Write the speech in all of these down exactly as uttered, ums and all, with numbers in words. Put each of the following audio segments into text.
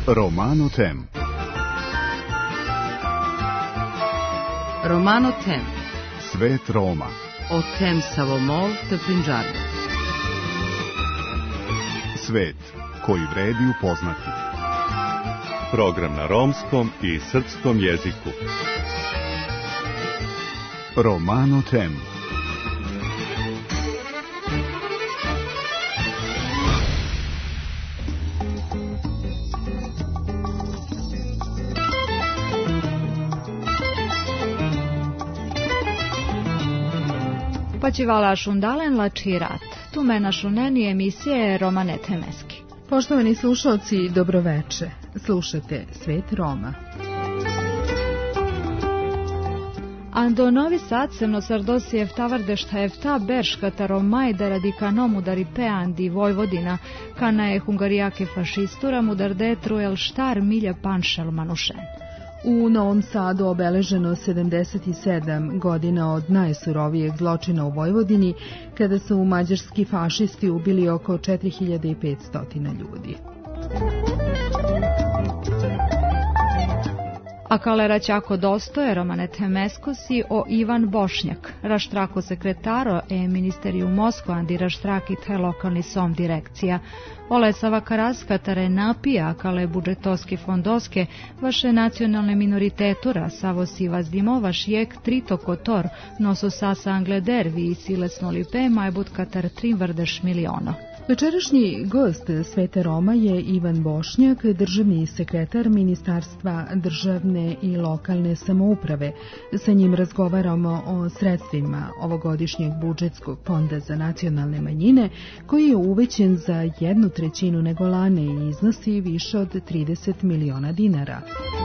Romano Tem. Romano Tem. Svet Roma. O tem Savomol te Punjab. Svet koji vredi upoznati. Program na romskom i srpskom jeziku. Romano Tem. Pačivala šundalen lačirat. Tu me našuneni emisije Romane Temeski. Poštovani slušalci, dobroveče. Slušate Svet Roma. Ando Novi Sad semno sardosijev tavardeštajev ta berškata Romajda radikanom udari peandi Vojvodina, kana je hungarijake fašistura mudarde trujel štar milja panšel manušen. U Novom Sadu obeleženo sedamdeset sedam godina od najsurovijeg zločina u Vojvodini, kada su mađarski fašisti ubili oko četiri hiljade petsto ljudi. A kalera ćako dostoje Romane Temeskosi o Ivan Bošnjak, raštrako sekretaro e ministeriju Moskva andi raštrakite lokalni som direkcija. Olesava karaskatare napija kale budžetoski fondoske vaše nacionalne minoritetura savo sivas dimovaš jek trito kotor nosu sasa angleder vi silesnoli pe majbut katar tri vrdeš miliono. Večerašnji gost Sveta Roma je Ivan Bošnjak, državni sekretar Ministarstva državne i lokalne samouprave. Sa njim razgovaramo o sredstvima ovogodišnjeg budžetskog fonda za nacionalne manjine, koji je uvećen za jednu trećinu nego lane i iznosi više od trideset miliona dinara.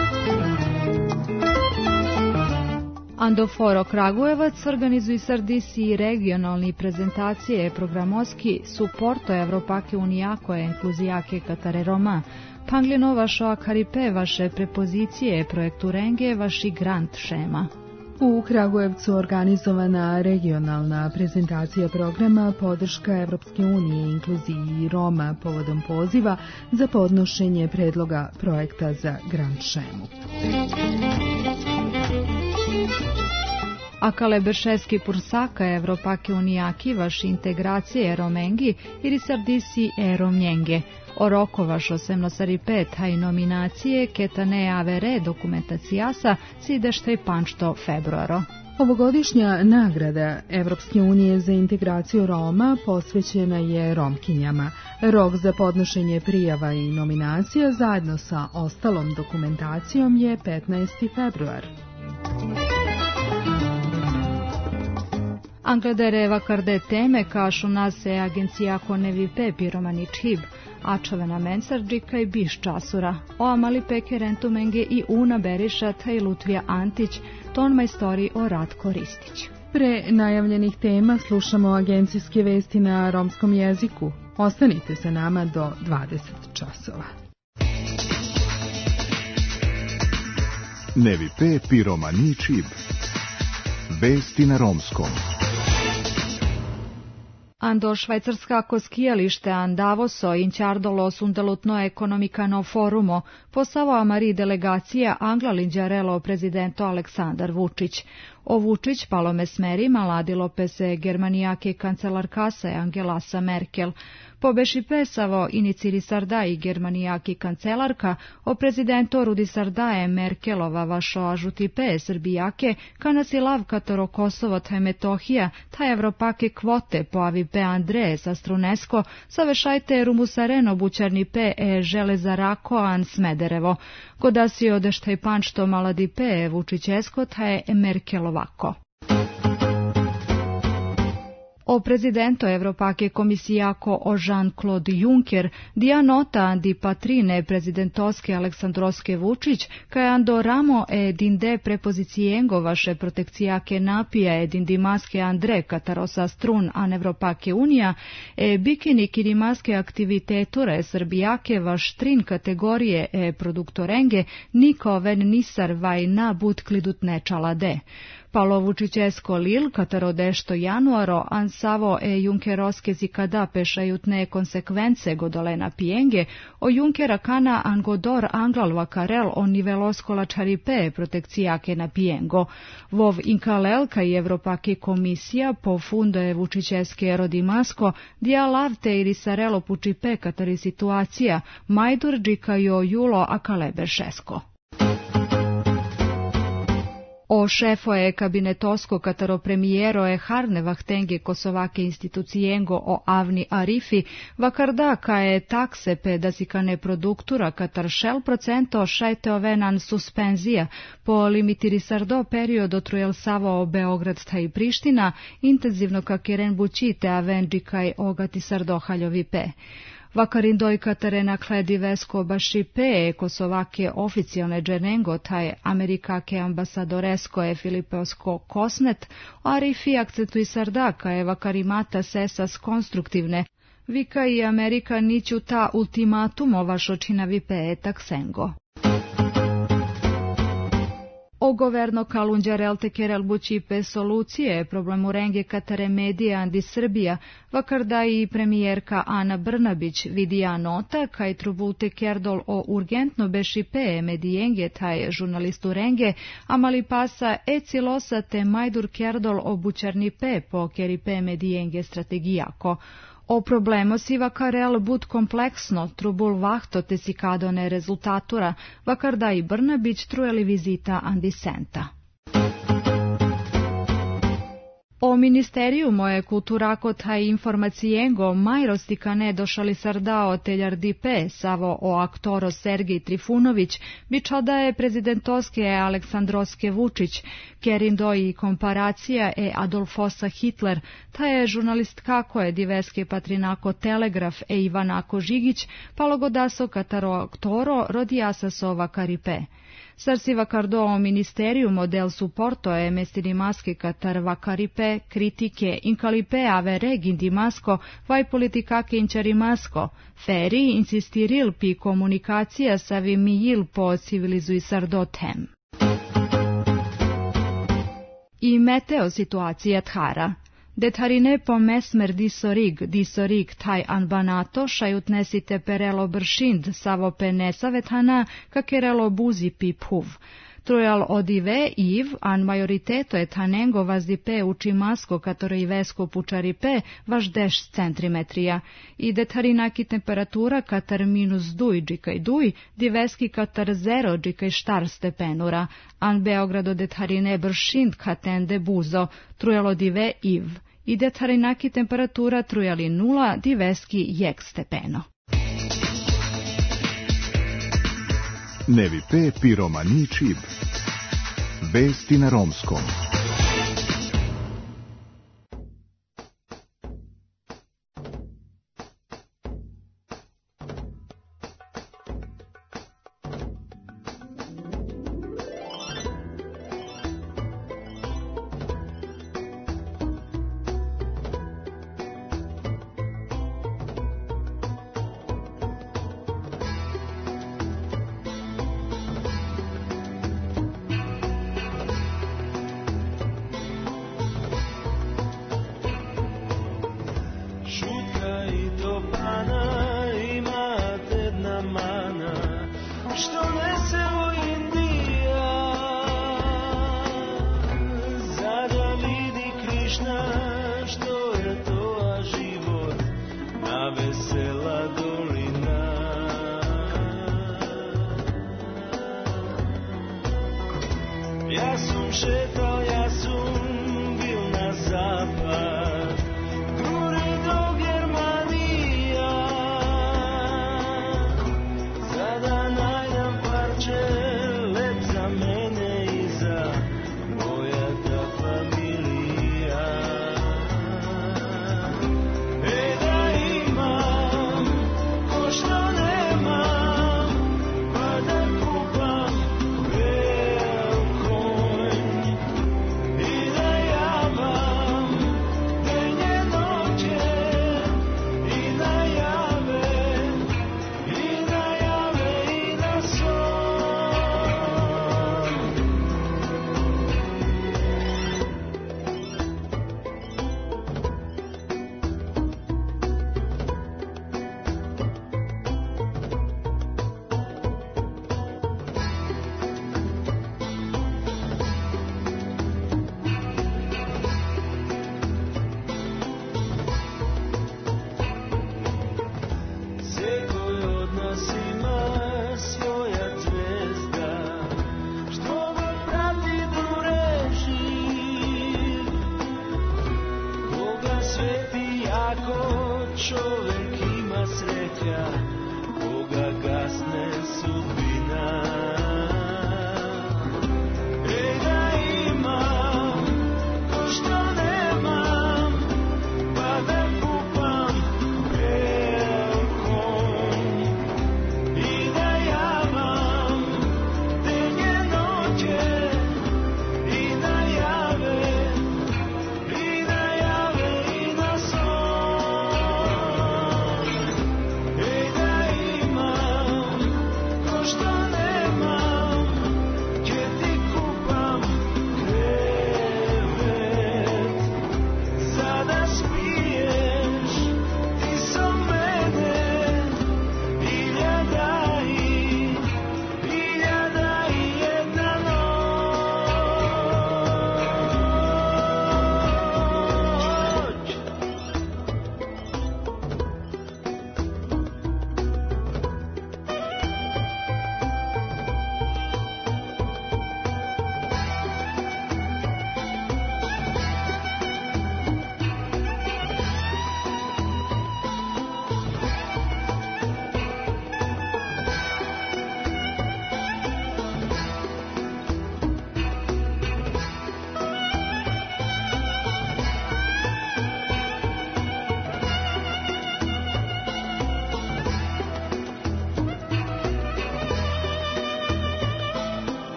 Ando Foro Kragujevac organizuju sardisi regionalni prezentacije programoski suporto Evropake unijako e inkluzijake Katare Roma. Panglino vašo akaripe vaše prepozicije projektu Renge vaši grant šema. U Kragujevcu organizovana regionalna prezentacija programa podrška Evropske unije inkluziji Roma povodom poziva za podnošenje predloga projekta za grant šemu. Akale Bešeski Pursaka Evropake unijaki vaši integracije Romengi ili sardisi e Romnjenge. Oroko vašo semnosaripet i nominacije ketane avere dokumentacijasa sideštaj panšto februaro. Ovogodišnja nagrada Evropske unije za integraciju Roma posvećena je Romkinjama. Rok za podnošenje prijava i nominacija zajedno sa ostalom dokumentacijom je petnaesti februar. Angladereva karde teme kašu nase agencija konevi pepi romani čib, ačavena mensarđika i biš časura, o amali peke rentumenge i una berišata i Lutvija Antić, ton majstori o Ratko Ristić. Pre najavljenih tema slušamo agencijske vesti na romskom jeziku. Ostanite sa nama do dvadeset časova. Nevi pepi romani čib. Vesti na romskom. Ando švajcarskako skijalište Andavoso inćardolo sundalutno ekonomikano forumo posavo amari delegacija Anglalinđarelo prezidento Aleksandar Vučić. O Vučić palome smeri maladilo pese germanijake kancelarkase Angelasa Merkel. Pobeši pesavo iniciri sarda i germanijaki kancelarka o prezidento Rudi Sardaje Merkelova vašo ažuti pe Srbijake kana si lav katoro Kosovo taj Metohija taj Evropake kvote po avi pe Andreje sa Strunesko sa vešajte Rumusareno bućarni pe e Železarako an Smederevo. Kodasi odeštaj panšto maladi pe Vučićesko taj Merkelovako. O prezidento Evropake komisijako o Jean-Claude Juncker, dia nota andi patrine prezidentoske Aleksandroske Vučić, kaj ando ramo e dinde prepozicijengo vaše protekcijake napija e dindimaske Andre Katarosa Strun an Evropake unija, e bikini kirimaske aktiviteture Srbijake vaš trin kategorije e produktorenge niko ven nisar vaj na but klidut nečala de. Palo Vučićesko lil, katero dešto januaro, ansavo e Junkeroske zikada pešajutne konsekvence godole na pienge, o Junkera kana angodor anglal vakarel o nivelosko lačaripe protekcijake na piengo. Vov inkalel kaj Evropaki komisija po fundo je Vučićeske rodimasko, dialavte i risarelo pučipe katari situacija, majdur džikajo julo akalebešesko. O šefo je kabinetosko kataro premijero je harne vahtenge kosovake institucijengo o Avni Arifi, vakarda ka je takse pe da si kane produktura katar šel procento šajte ovenan suspenzija po limitiri sardo periodo trujel savo o Beograd taj Priština, intenzivno kakeren bučite avenđi kaj ogati sardo haljovi pe. Vakarindoj katarena kledi vesko bašipe kosovake oficijalne dženengo taj amerikake ambasadoresko je Filipeosko kosnet, Arifi akcentuj sardaka je vakarimata sesas konstruktivne, vika i Amerika niću ta ultimatum ovašo činavi pe taksengo. O governo Kalundjarel te kerel bučipe solucije problemu renge katare medija andi Srbija, vakarda i premijerka Ana Brnabić vidija nota kaj trubulte kerdol o urgentno bešipe medijenge taj žurnalistu renge, a mali pasa e cilosa te majdur kerdol o bučarnipe po keripe medijenge strategijako. O problemo si vakarel bud kompleksno, trubul vahto te si kadone rezultatura, vakarda i Brnabić trujeli vizita andisenta. O ministeriju moje kulturako taj informacijengo majrostika ne došali sardao teljardi pe, savo o aktoro Sergij Trifunović, bičada je prezidentoske Aleksandroske Vučić, kerindo i komparacija e Adolfosa Hitler, ta je žurnalist kako je diveske patrinako Telegraf e Ivanako Žigić, palogodaso kataro aktoro rodijasa sova karipe. Sarsi vakardo o ministeriju model suporto je mestini maske katar vakaripe, kritike, inkalipe ave regindi masko, vaj politikake inčari masko, feri insistiril pi komunikacija sa vimijil po civilizuj sardotem. I meteo situacija thara. Detharine po mesmer disorig, disorig taj anbanato, šajutnesite perelo bršind, savo penesa vethana, kakerelo buzi piphuv. Trujal odive iv, an majoriteto etanengo vazdipe učimasko, katore i vesko pučaripe, vaš deš centimetrija. I detharinaki temperatura katar minus duj džikaj duj, diveski katar zero džikaj štar stepenura. An Beogrado detharine bršind katende buzo, trujal odive iv. I detharinaki temperatura trujali nula, diveski jek stepeno. Nevi pe piromani čib. Vesti na romskom.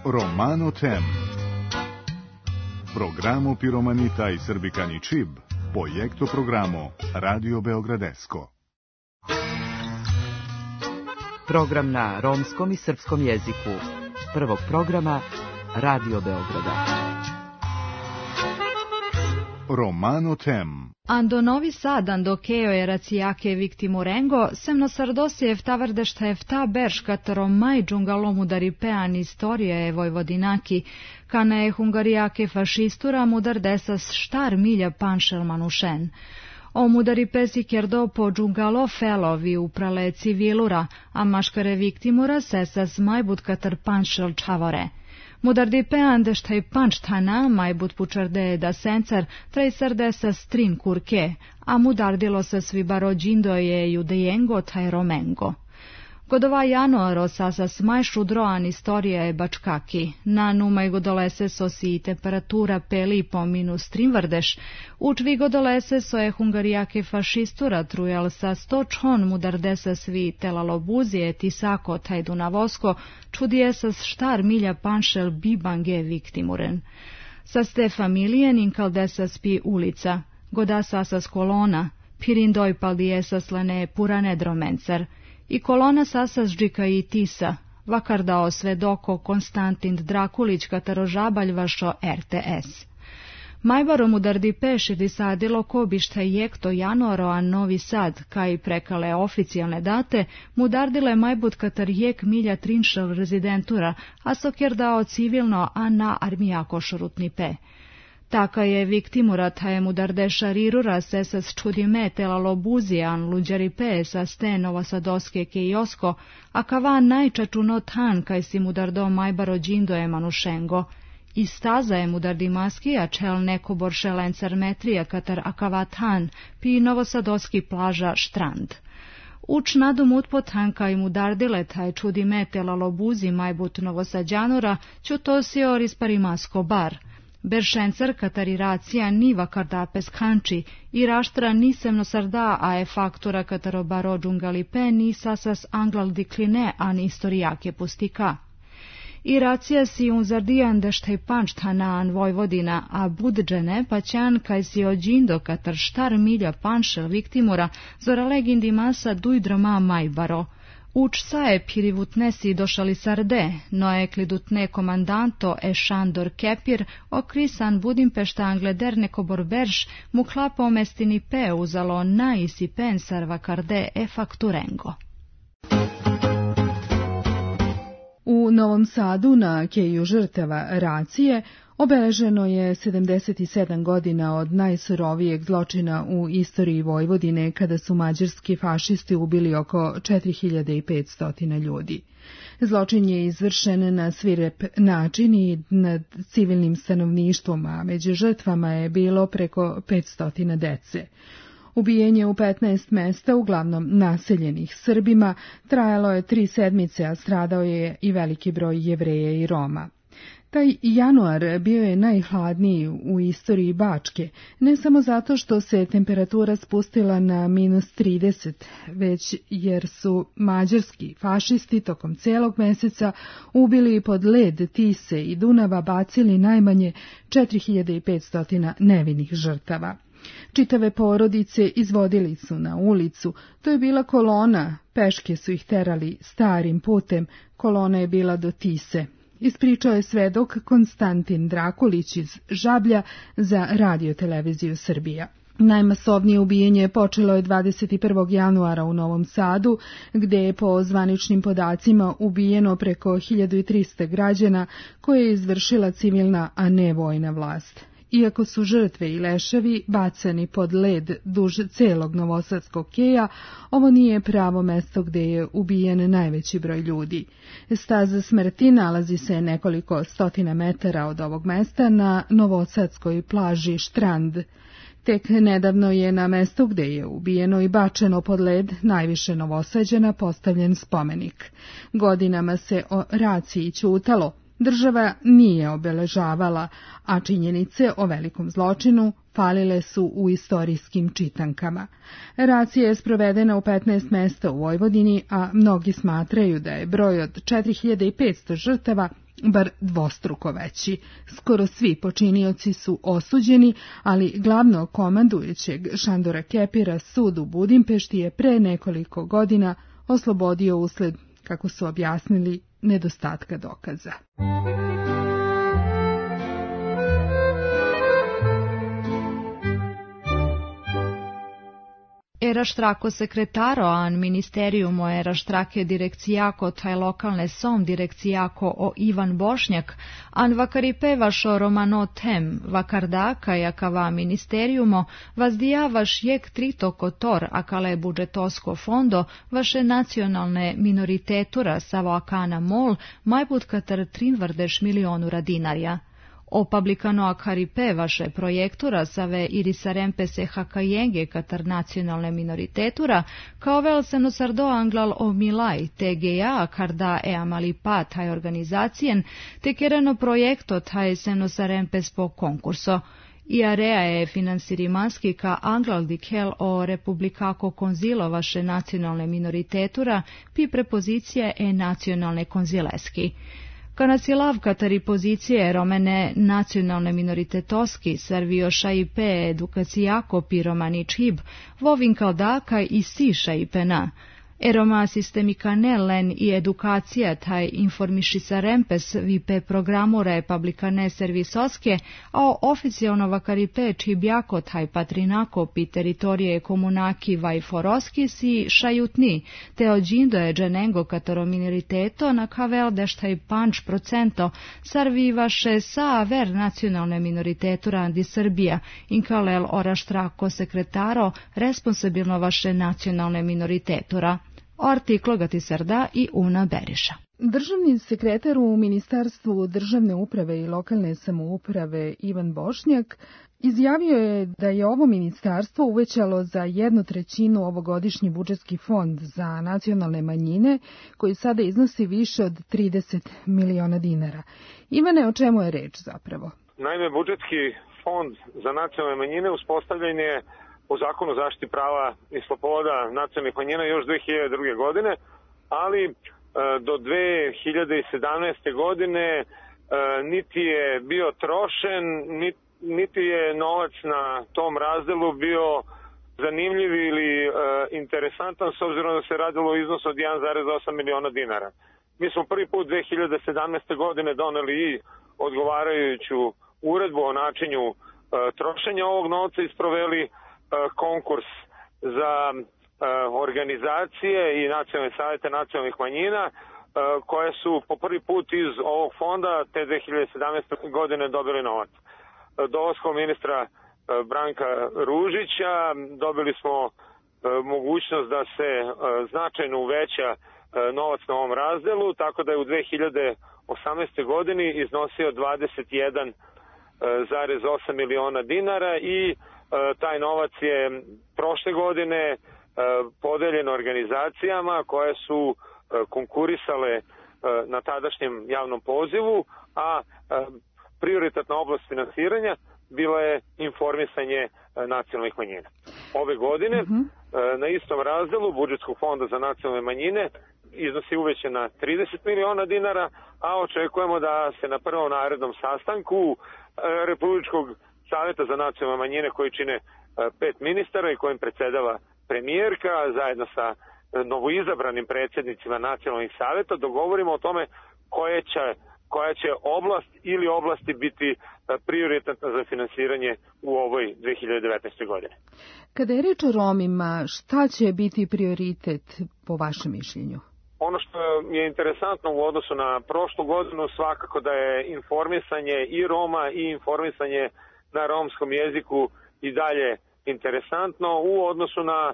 Romano Tem. Programo Piromanita i Srbikani Čib, projekto programo Radio Beogradesko. Program na romskom i srpskom jeziku. Prvog programa Radio Beograda. Romano Tem. Ando Novi Sad, ando keo je racijake Viktimurengo, semno sardosjev tavrdeštajev ta berš kataro maj džungalom udari pean istorija je Vojvodinaki, kana je hungarijake fašistura mudar desas štar milja panšel manušen. O mudari pesi kjerdo po džungalo felovi uprale civilura, a maškare Viktimura sesas majbut katar panšel čavore. Mudardi pean deštaj pančtana, majbut pučarde da sencar, trej srdesa strin kurke, a mudardilo se svi barođindo je judejengo taj romengo. Godova januaro sasas maj šudroan istorija je bačkaki, na numaj godolese so si temperatura peli po minus trimvrdeš, učvi godolese so je hungarijake fašistura trujal sa sto čon mudardesa svi telalobuzije tisako taj dunavosko, čudije sa štar milja panšel bibange Viktimuren. Sa ste familijen inkaldesa spi ulica, goda sasas kolona, pirindoj paldijesa slane purane dromencer, i kolona sasas džika i tisa, vakar dao svedoko Konstantin Drakulić kataro žabaljvašo R T S. Majbarom udardi peši disadilo kobišta jekto januaro a Novi Sad, kaj prekale oficijalne date, mudardile majbut katar jek milja trinšel rezidentura, a sokjer dao civilno a na armijako šurutni pe. Taka je Viktimura taje mudardeša rirura sesas čudime telalobuzijan luđari pe sa stenova sa doske kejosko, a kava najčačuno tan kaj si mudardo majbaro džindo je manušengo. I staza je mudardi maski, a čel neko boršelencar metrija katar akava tan, pi novosadoski plaža štrand. Uč nadum utpotan kaj mudardile taj čudime telalobuzi majbut novosađanura, čutosio risparimasko bar. Beršencer katariracija niva karda peskanči i raštra nisemno sarda a je faktora kataro baro džungalipe ni sasas anglal dikline an istorijake pustika. I racija si unzardijan deštaj pančtanan Vojvodina, a budđene paćan kaj si ođindo katar štar milja panšel Viktimura zora legindi masa dujdroma majbaro. Uč saje pirivutnesi došali sarde, no eklidutne komandanto e Šandor Kepir, okrisan Budimpešta angleder neko borberš, mu klapo mestini pe uzalo na isi pensarva karde e fakturengo. U Novom Sadu na keju žrtava racije obeleženo je sedamdeset sedam godina od najsurovijeg zločina u istoriji Vojvodine kada su mađarski fašisti ubili oko četiri hiljade petsto ljudi. Zločin je izvršen na svirep način i nad civilnim stanovništvom, a među žrtvama je bilo preko petsto dece. Ubijenje u petnaest mesta, uglavnom naseljenih Srbima, trajalo je tri sedmice, a stradao je i veliki broj Jevreja i Roma. Taj januar bio je najhladniji u istoriji Bačke, ne samo zato što se temperatura spustila na minus trideset, već jer su mađarski fašisti tokom celog meseca ubili pod led Tise i Dunava bacili najmanje četiri hiljade petsto nevinih žrtava. Čitave porodice izvodili su na ulicu, to je bila kolona, peške su ih terali starim putem, kolona je bila do Tise. Ispričao je svedok Konstantin Drakulić iz Žablja za Radio-televiziju Srbija. Najmasovnije ubijenje počelo je dvadeset prvog januara u Novom Sadu, gde je po zvaničnim podacima ubijeno preko hiljadu trista građana koje je izvršila civilna, a ne vojna vlast. Iako su žrtve i leševi bacani pod led duž celog novosadskog keja, ovo nije pravo mesto gde je ubijen najveći broj ljudi. Staza smrti nalazi se nekoliko stotina metara od ovog mesta na novosadskoj plaži Štrand. Tek nedavno je na mestu gde je ubijeno i bačeno pod led najviše Novosađana postavljen spomenik. Godinama se o raciji ćutalo. Država nije obeležavala, a činjenice o velikom zločinu falile su u istorijskim čitankama. Racija je sprovedena u petnaest mesta u Vojvodini, a mnogi smatraju da je broj od četiri hiljade petsto žrtava bar dvostruko veći. Skoro svi počinioci su osuđeni, ali glavno komandujućeg Šandora Kepira sud u Budimpešti je pre nekoliko godina oslobodio usled, kako su objasnili, nedostatka dokaza. Era štrako sekretaro an ministeriumo era štrake direkcijako taj lokalne som direkcijako o Ivan Bošnjak, an vakaripevašo romano tem vakardaka jakava ministeriumo vazdijavaš jek trito kotor akale budžetosko fondo vaše nacionalne minoritetura savoakana mol majput katar trinvrdeš milionura dinarja. Opablikano akaripe vaše projektura save irisarempe se hakajenge katar nacionalne minoritetura, kao vel se nosardo anglal o milaj T G A karda e amalipa taj organizacijen, te kereno projekto taj se nosarempe spo konkurso. I area je finansirimanski ka anglal dikel o republikako konzilo vaše nacionalne minoritetura, pi prepozicije e nacionalne konzileski. Kanacilav katari pozicije romene nacionalne minoritetoski servioša i pe edukacijako pi romani čib, vovin kaldaka i siša i pena. Eroma sistemika ne len i edukacija taj informiši sa rempes vipe programore publikane servisoske, a oficijalno vakaripe čibjako taj patrinako pi teritorije komunaki vaj foroski si šajutni, te ođindo je dženengo kataro minoriteto na kavel deštaj panč procento sarvi vaše sa ver nacionalne minoritetura andi Srbija, inkalel oraštrako sekretaro responsabilno vaše nacionalne minoritetura. O artiklo Gati Srda i Una Beriša. Državni sekretar u Ministarstvu državne uprave i lokalne samouprave Ivan Bošnjak izjavio je da je ovo ministarstvo uvećalo za jednu trećinu ovogodišnji budžetski fond za nacionalne manjine, koji sada iznosi više od trideset miliona dinara. Ivane, o čemu je reč zapravo? Naime, budžetski fond za nacionalne manjine uspostavljen je u zakonu o zaštiti prava i sloboda nacionalnih manjina još dve hiljade druge. godine, ali e, do dve hiljade sedamnaeste. godine e, niti je bio trošen, niti, niti je novac na tom razdelu bio zanimljiv ili e, interesantan, s obzirom da se radilo o iznosu od jedan zarez osam miliona dinara. Mi smo prvi put dve hiljade sedamnaeste. godine doneli i odgovarajuću uredbu o načinu e, trošenja ovog novca i sproveli konkurs za organizacije i nacionalne savjete nacionalnih manjina koje su po prvi put iz ovog fonda te dve hiljade sedamnaeste. godine dobili novac. Dolaskom ministra Branka Ružića dobili smo mogućnost da se značajno uveća novac na ovom razdelu, tako da je u dve hiljade osamnaestoj. godini iznosio dvadeset jedan zarez osam miliona dinara i taj novac je prošle godine podeljen organizacijama koje su konkurisale na tadašnjem javnom pozivu, a prioritetna oblast finansiranja bila je informisanje nacionalnih manjina. Ove godine na istom razdelu budžetskog fonda za nacionalne manjine iznosi uvećan na trideset miliona dinara, a očekujemo da se na prvom narednom sastanku Republičkog savjeta za nacionalne manjine koji čine pet ministara i kojim predsedava premijerka zajedno sa novoizabranim predsjednicima nacionalnih savjeta dogovorimo o tome koje će, koja će oblast ili oblasti biti prioritetna za finansiranje u ovoj dve hiljade devetnaestoj. godine. Kada je reč o Romima, šta će biti prioritet po vašem mišljenju? Ono što je interesantno u odnosu na prošlu godinu svakako da je informisanje i Roma i informisanje na romskom jeziku i dalje interesantno u odnosu na e,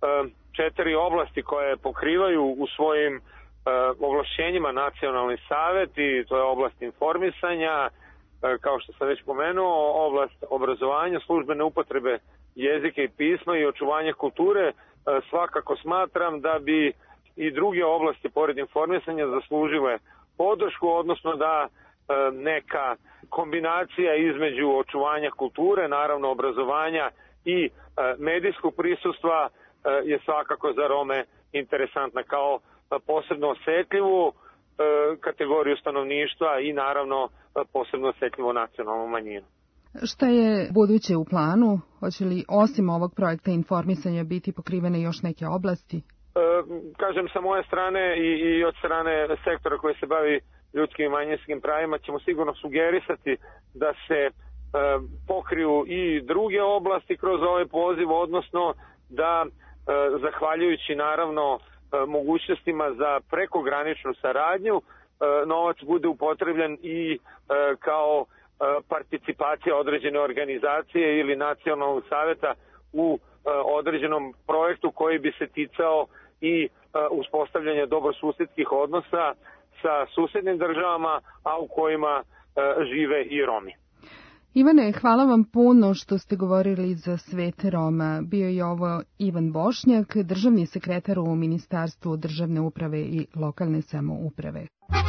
četiri oblasti koje pokrivaju u svojim e, ovlašćenjima nacionalni savjet i to je oblast informisanja, e, kao što sam već pomenuo, oblast obrazovanja, službene upotrebe jezika i pisma i očuvanja kulture. E, svakako smatram da bi i druge oblasti pored informisanja zaslužile podršku, odnosno da e, neka kombinacija između očuvanja kulture, naravno obrazovanja i e, medijskog prisustva e, je svakako za Rome interesantna kao posebno osjetljivu e, kategoriju stanovništva i naravno posebno osetljivo nacionalnu manjinu. Šta je buduće u planu? Hoće li osim ovog projekta informisanja biti pokrivene još neke oblasti? E, kažem, sa moje strane i, i od strane sektora koji se bavi ljudskim i manjinskim pravima ćemo sigurno sugerisati da se e, pokriju i druge oblasti kroz ovaj poziv, odnosno da e, zahvaljujući naravno e, mogućnostima za prekograničnu saradnju e, novac bude upotrebljen i e, kao participacija određene organizacije ili nacionalnog saveta u određenom projektu koji bi se ticao i uspostavljanja dobrosusedskih odnosa sa susednim državama, a u kojima žive i Romi. Ivane, hvala vam puno što ste govorili za Svet Roma. Bio je ovo Ivan Bošnjak, državni sekretar u Ministarstvu državne uprave i lokalne samouprave.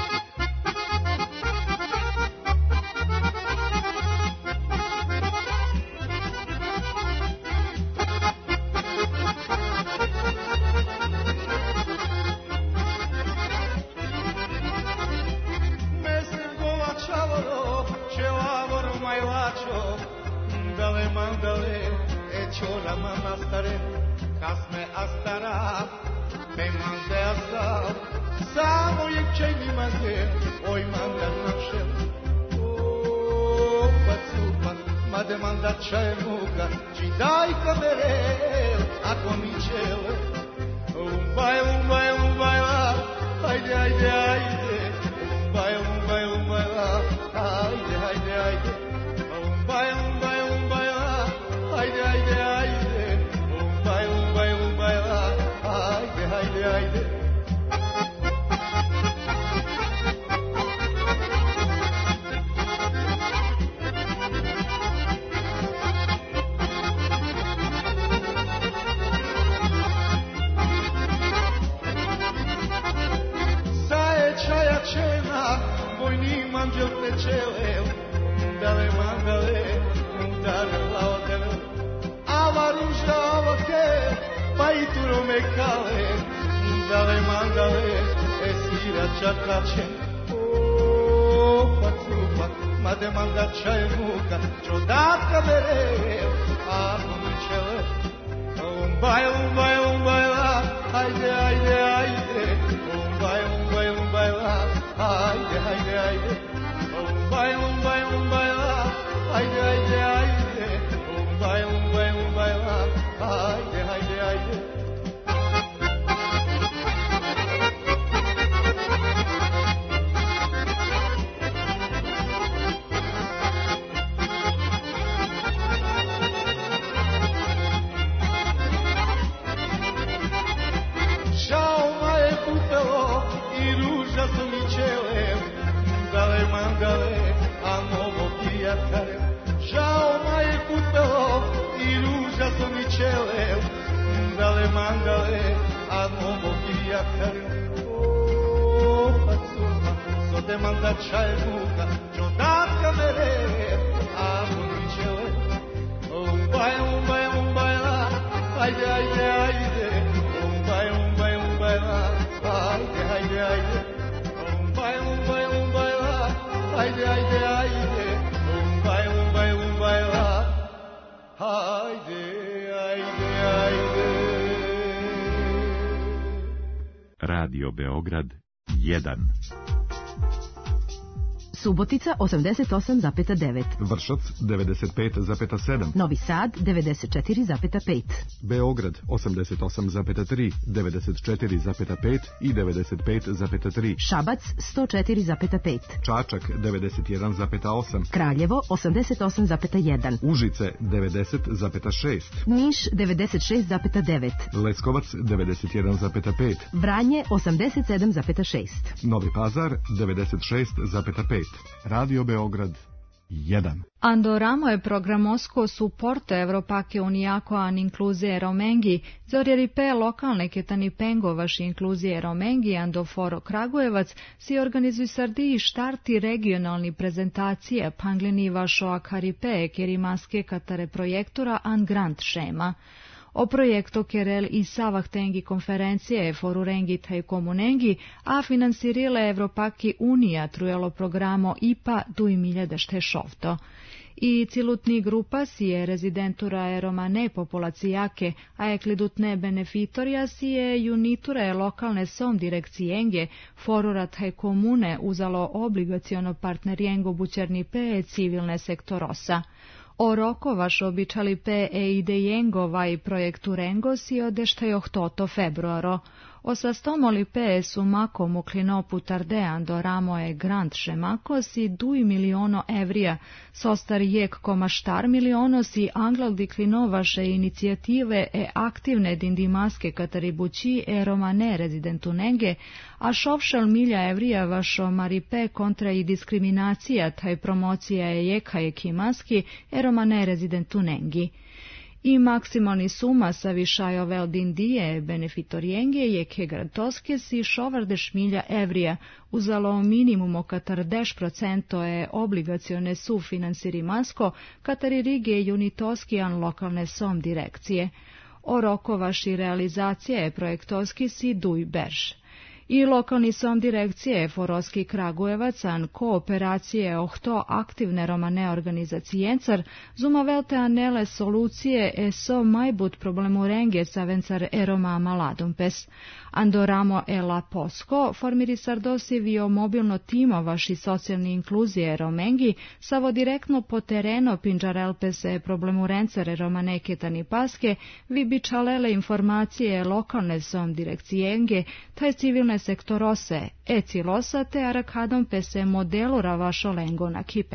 Chola mama stare, kasme astara, me mande asta, samo je čeni mande, oj manda našel. O, pacupa, made manda čemuka, ci daj kamerel, ako mi čele. Umbaj, umbaj, umbaj, la, ajde, ajde, ajde. Umbaj, umbaj, umbaj, la, ajde, ajde, ajde. Umbaj, umbaj, umbaj, la, ajde, ajde, ajde, umbaj, umbaj, umbaj, la, ajde, ajde, ajde. Sae čaja čena, vojni manđel pečele, dale mandale, dale laodele. Avaruža ovake, pa i turo me kale, dale mandale, esira čakače. O, pacupa, made manda čaj muka, čodatka mere, a pomičele. Umbaj, umbaj, umbaj, la, ajde, ajde, ajde. Umbaj, umbaj, umbaj, la, ajde, ajde, ajde. Umbaj, umbaj, umbaj, la, ajde, ajde, ajde. Umbaj, umbaj, umbaj, la, ajde, ajde, ajde. Žao je pupelo i ruža su mi čele, dale mandale, a novo prijatare. Žao je pupelo i ruža su mi čele, dale mandale, a novo prijatare. O, pacuma, so te manda čaj muka, čodatka mere, a mi čele. Umbaj, umbaj, umbaj, la, ajde, ajde, ajde. Umbaj, umbaj, umbaj, la, ajde, ajde, ajde. Umbaj, umbaj, umbaj, la, ajde, ajde, ajde. Umbaj, umbaj, umbaj, la, ajde, ajde, ajde. Radio Beograd jedan. Subotica osamdeset osam zarez devet. Vršac devedeset pet zarez sedam. Novi Sad devedeset četiri zarez pet. Beograd osamdeset osam zarez tri, devedeset četiri zarez pet i devedeset pet zarez tri. Šabac sto četiri zarez pet. Čačak devedeset jedan zarez osam. Kraljevo osamdeset osam zarez jedan. Užice devedeset zarez šest. Niš devedeset šest zarez devet. Leskovac devedeset jedan zarez pet. Vranje osamdeset sedam zarez šest. Novi Pazar devedeset šest zarez pet. Radio Beograd jedan. Andoramo je programosko supporto Evropake Uniako an incluzie Romengi, zorjeripe lokalne ketanipengo vaši incluzie Romengi ando foro Kragujevac si organizuj sardi štarti regionalni prezentacije pangleni vašo akaripe kerimaske katare projektora an grant šema. O projekto Kerel i Savahtengi konferencije Forurengi taj komunengi, a finansirile Evropaki Unija trujelo programo I P A du milija šovto. I cilutni grupa si je rezidentura e romane populacijake, a eklidutne benefitorija si je juniture lokalne som direkcijenge, forurat he komune uzalo obligaciono partnerijengo bućerni pe civilne sektorosa. O rokovaš običali pe e idejengo vaj projekturengo si odeštaj ohtoto februaro. O sastomoli pe su mako muklinopu tardean do ramo e grant šemako si dui miliono evrija, sostar jek koma štar miliono si anglal diklinovaše inicijative e aktivne dindimaske kataribući e romane rezidentunenge, a šovšal milja evrija vašo maripe kontra i diskriminacija taj promocija e jeka je kimaski e romane rezidentunengi. I maksimoni suma sa višajo vel dindije benefitorienge je ke grantoske si šovardeš milja evrija, uzalo minimumo katardeš procento je obligacione sufinansirimasko, katari rige junitoskijan lokalne som direkcije. O rokovaši realizacije je projektoski si duj berž. I lokalni som direkcije Foroski Kragujevacan kooperacije ohto aktivne romane organizacijencar zuma velte anele solucije e so majbut problemurenge sa vencar eroma maladumpes. Andoramo e la posko formiri sardosivio mobilno timo vaši socijalni inkluzije romengi savo direktno po tereno pinđarelpese problemurencare romane ketani paske vi bičalele informacije lokalne som direkcijenge taj civilne sektorose e cilosa te arakadom pese modelu ravašo lengo na kipe.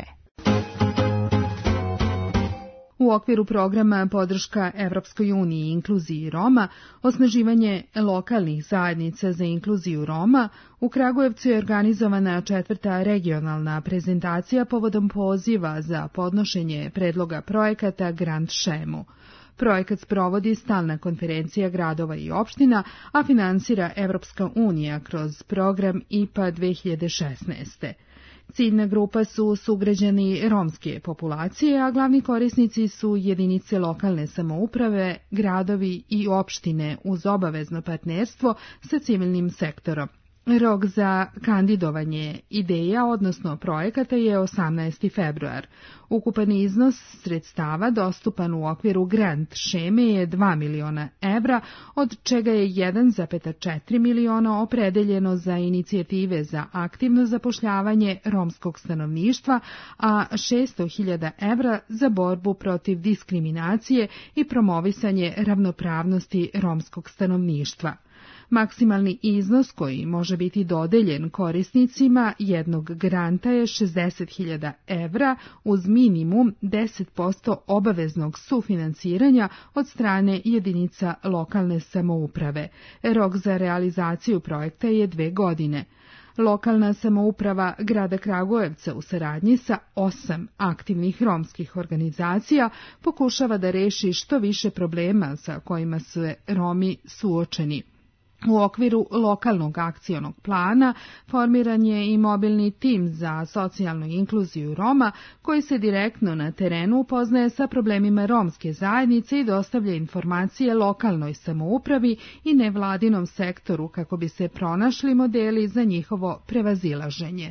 U okviru programa Podrška Evropskoj uniji i inkluziji Roma, osnaživanje lokalnih zajednica za inkluziju Roma, u Kragujevcu je organizovana četvrta regionalna prezentacija povodom poziva za podnošenje predloga projekata Grant šemu. Projekat sprovodi stalna konferencija gradova i opština, a finansira Evropska unija kroz program I P A dve hiljade šesnaeste. Ciljna grupa su sugrađani romske populacije, a glavni korisnici su jedinice lokalne samouprave, gradovi i opštine uz obavezno partnerstvo sa civilnim sektorom. Rok za kandidovanje ideja, odnosno projekata, je osamnaesti februar. Ukupan iznos sredstava dostupan u okviru grant šeme je dva miliona evra, od čega je jedan zarez četiri miliona opredeljeno za inicijative za aktivno zapošljavanje romskog stanovništva, a šesto hiljada evra za borbu protiv diskriminacije i promovisanje ravnopravnosti romskog stanovništva. Maksimalni iznos koji može biti dodeljen korisnicima jednog granta je šezdeset hiljada evra uz minimum deset posto obaveznog sufinansiranja od strane jedinica lokalne samouprave. Rok za realizaciju projekta je dve godine. Lokalna samouprava grada Kragujevca u saradnji sa osam aktivnih romskih organizacija pokušava da reši što više problema sa kojima su Romi suočeni. U okviru lokalnog akcionog plana formiran je i mobilni tim za socijalnu inkluziju Roma koji se direktno na terenu upoznaje sa problemima romske zajednice i dostavlja informacije lokalnoj samoupravi i nevladinom sektoru kako bi se pronašli modeli za njihovo prevazilaženje.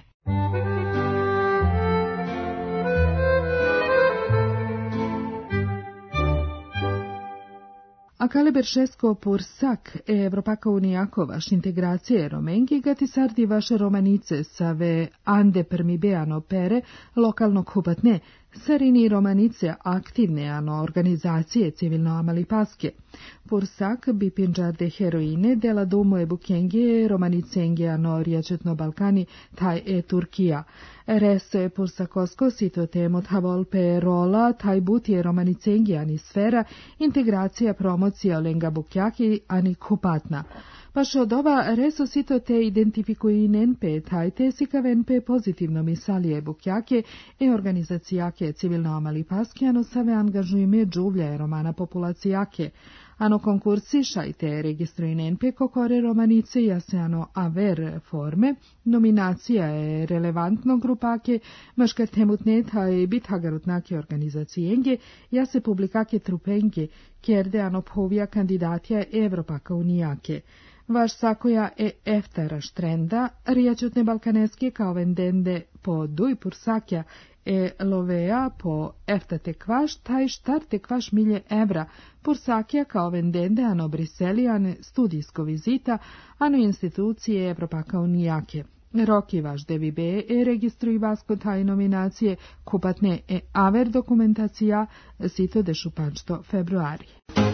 A kaliber šesko pursak e Evropaka unijakovaš integracije romengi gati sardi vaše romanice save ande permibeano pere lokalnog hubatne, sarini romanice aktivne ano organizacije civilno amalipaske. Pursak bi pinđarde heroine dela dumo e bukenge romanice ano rijačetno Balkani taj e Turkija. Resto je pursakosko sito temo tavolpe rola taj but je romanice ani sfera integracija promocija lenga bukjaki ani kupatna. Paš od ova reso sito te identifikuji nenpe taj te sikavenpe pozitivno misalije bukjake e organizacijake civilno amalipaske ano save angažujme džuvlja e romana populacijake. Ano concursi sciaite registruinente cocore romanice jaseano aver forme, nominacija je relevantno grupake, maškar temutneta i bithagarutnake organizacijenge, jase publikake trupenge, kjerde ano povija kandidatija Evropaka unijake. Vaš sakoja e eftara štrenda, rijačutne balkaneske kao vendende po duj pursakja e lovea po eftate kvaš, taj štarte kvaš milje evra, pursakja kao vendende ano briselijane studijsko vizita, ano institucije Evropaka unijake. Roki vaš D V B e registruj vasko taj nominacije, kupatne e aver dokumentacija, sito de šupančto februari.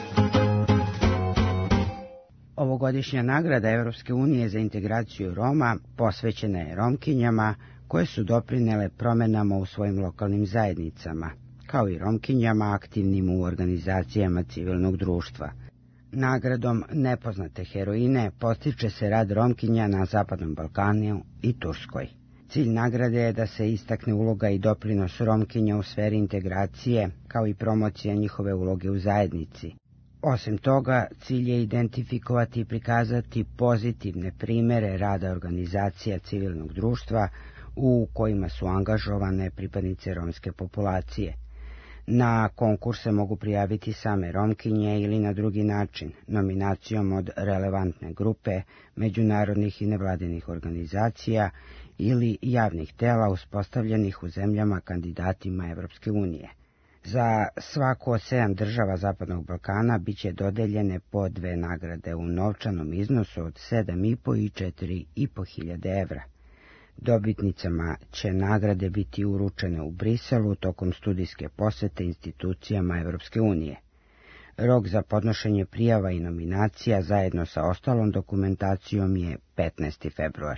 Ovogodišnja nagrada Evropske unije za integraciju Roma posvećena je Romkinjama koje su doprinele promenama u svojim lokalnim zajednicama, kao i Romkinjama aktivnim u organizacijama civilnog društva. Nagradom nepoznate heroine postiče se rad Romkinja na Zapadnom Balkanu i Turskoj. Cilj nagrade je da se istakne uloga i doprinos Romkinja u sferi integracije, kao i promocija njihove uloge u zajednici. Osim toga, cilj je identifikovati i prikazati pozitivne primere rada organizacija civilnog društva u kojima su angažovane pripadnice romske populacije. Na konkurse mogu prijaviti same Romkinje ili na drugi način, nominacijom od relevantne grupe, međunarodnih i nevladinih organizacija ili javnih tela uspostavljenih u zemljama kandidatima Evropske unije. Za svaku od sedam država Zapadnog Balkana biće dodeljene po dve nagrade u novčanom iznosu od sedam i po i četiri i po hiljade evra. Dobitnicama će nagrade biti uručene u Briselu tokom studijske posete institucijama Evropske unije. Rok za podnošenje prijava i nominacija zajedno sa ostalom dokumentacijom je petnaesti februar.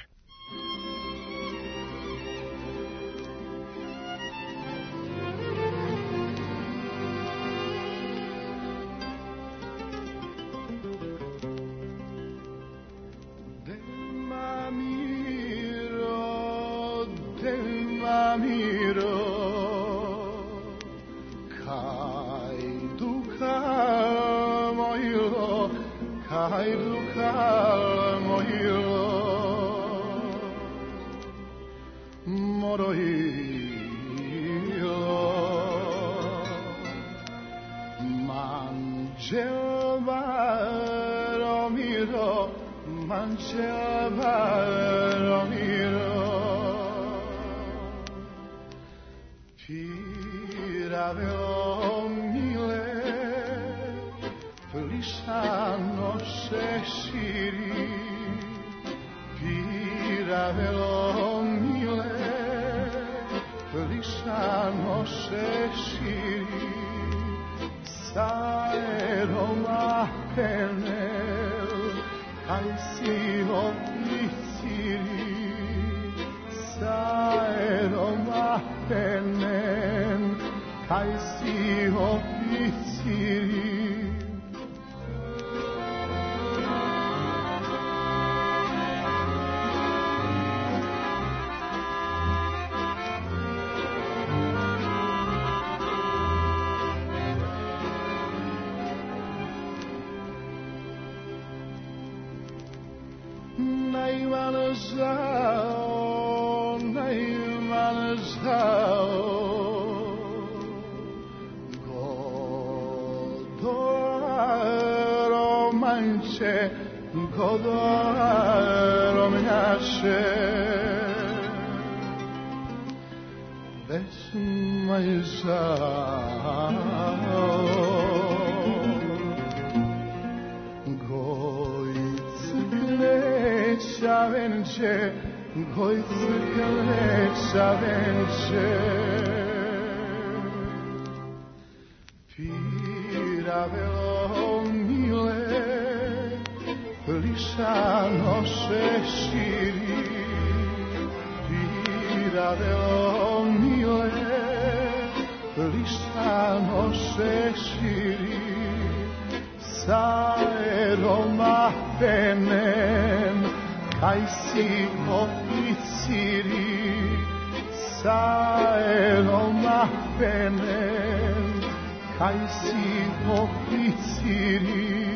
kaj si oficiri.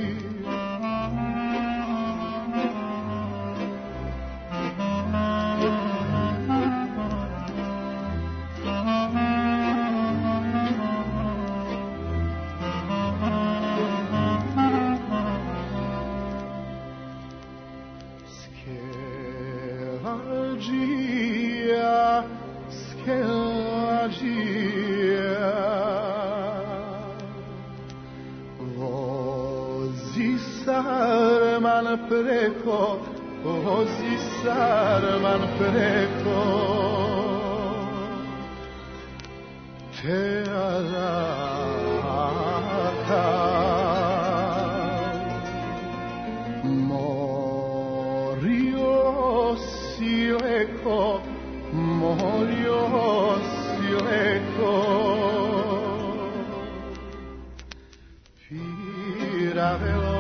Preko, vozi Sarman preko Tearaka. Morio si leko, morio si leko, Piravelo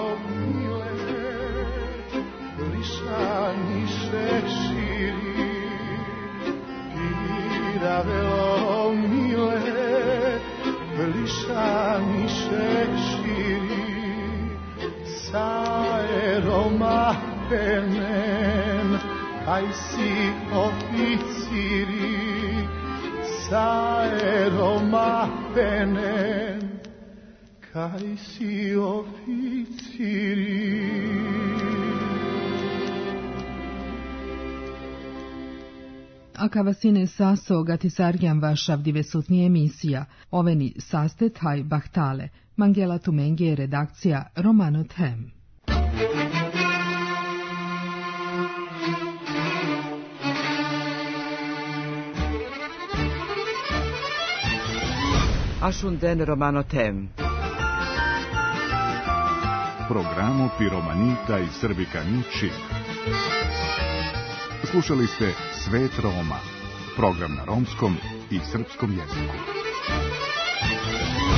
lišani šeširi, Piravelo mile, lišani šeširi, Saeroma penen, kaj si oficiri, Saeroma penen, kaj si oficiri. Akavasine saso gatisarjan vašav divesutni emisija, oveni sastet haj bahtale, Mangela Tumenge redakcija Romano Them. Ashunden Romano Them. Programo Piromanita i Srbikani Čib. Slušali ste Svet Roma, program na romskom i srpskom jeziku.